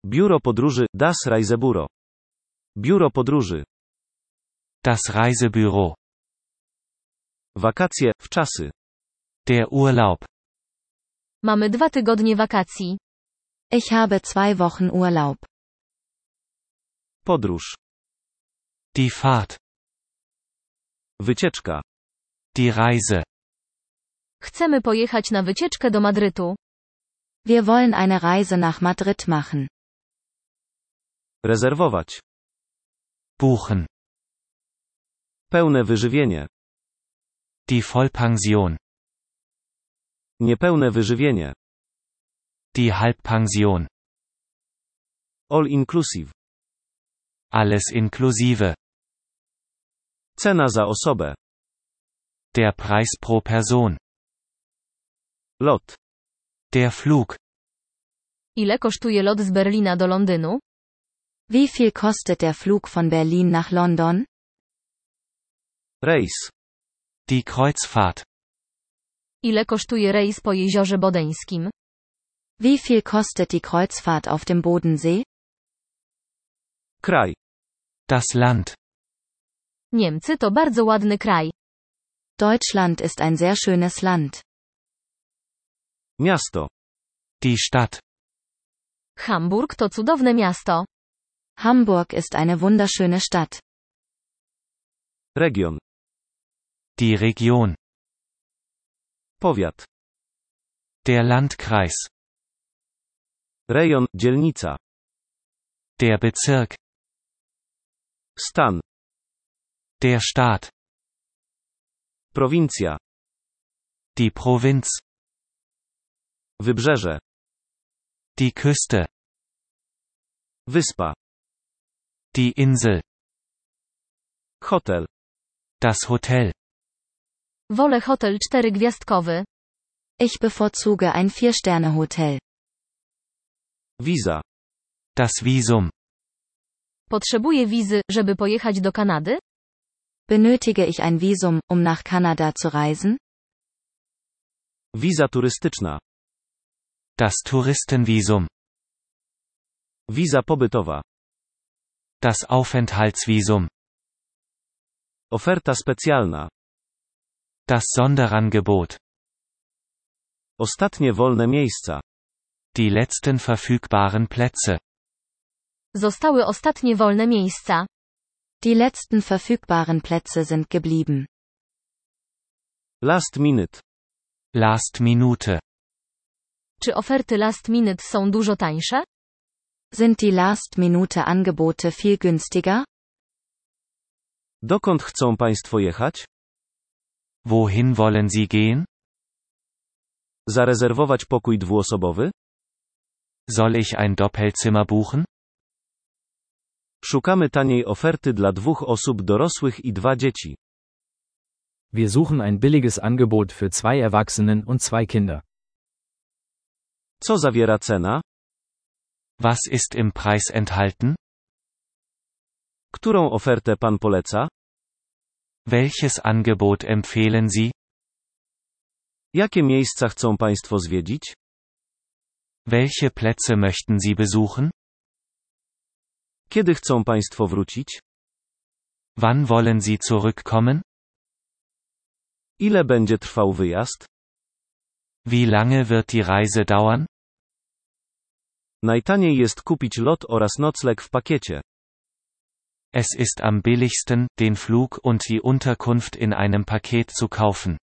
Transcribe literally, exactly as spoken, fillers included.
Biuro podróży, das Reisebüro. Biuro podróży. Das Reisebüro. Wakacje, wczasy. Der Urlaub. Mamy dwa tygodnie wakacji. Ich habe zwei Wochen Urlaub. Podróż. Die Fahrt. Wycieczka. Die Reise. Chcemy pojechać na wycieczkę do Madrytu. Wir wollen eine Reise nach Madrid machen. Rezerwować. Buchen. Pełne wyżywienie. Die Vollpension. Niepełne wyżywienie. Die Halbpension. All inclusive. Alles inklusive. Cena za osobę. Der Preis pro Person. Lot. Der Flug. Ile kosztuje lot z Berlina do Londynu? Wie viel kostet der Flug von Berlin nach London? Rejs. Die Kreuzfahrt. Ile kosztuje rejs po Jeziorze Bodeńskim? Wie viel kostet die Kreuzfahrt auf dem Bodensee? Kraj. Das Land. Niemcy to bardzo ładny kraj. Deutschland ist ein sehr schönes Land. Miasto. Die Stadt. Hamburg to cudowne miasto. Hamburg ist eine wunderschöne Stadt. Region. Die Region. Powiat. Der Landkreis. Rejon, dzielnica. Der Bezirk. Stan. Der Staat. Prowincja. Die Provinz. Wybrzeże. Die Küste. Wyspa. Die Insel. Hotel. Das Hotel. Wolę hotel czterygwiazdkowy. Ich bevorzuge ein Vier-Sterne-Hotel. Wiza. Das Visum. Potrzebuję wizy, żeby pojechać do Kanady? Benötige ich ein Visum, um nach Kanada zu reisen? Wiza turystyczna. Das Touristenvisum. Wiza pobytowa. Das Aufenthaltsvisum. Oferta specjalna. Das Sonderangebot. Ostatnie wolne miejsca. Die letzten verfügbaren Plätze. Zostały ostatnie wolne miejsca. Die letzten verfügbaren Plätze sind geblieben. Last minute. Last Minute. Czy oferty last minute są dużo tańsze? Sind die Last-Minute-Angebote viel günstiger? Dokąd chcą Państwo jechać? Wohin wollen Sie gehen? Zarezerwować pokój dwuosobowy? Soll ich ein Doppelzimmer buchen? Szukamy taniej oferty dla dwóch osób dorosłych i dwa dzieci. Wir suchen ein billiges Angebot für zwei Erwachsenen und zwei Kinder. Co zawiera cena? Was ist im Preis enthalten? Którą ofertę Pan poleca? Welches Angebot empfehlen Sie? Jakie miejsca chcą Państwo zwiedzić? Welche Plätze möchten Sie besuchen? Kiedy chcą Państwo wrócić? Wann wollen Sie zurückkommen? Ile będzie trwał wyjazd? Wie lange wird die Reise dauern? Najtaniej jest kupić lot oraz nocleg w pakiecie. Es ist am billigsten, den Flug und die Unterkunft in einem Paket zu kaufen.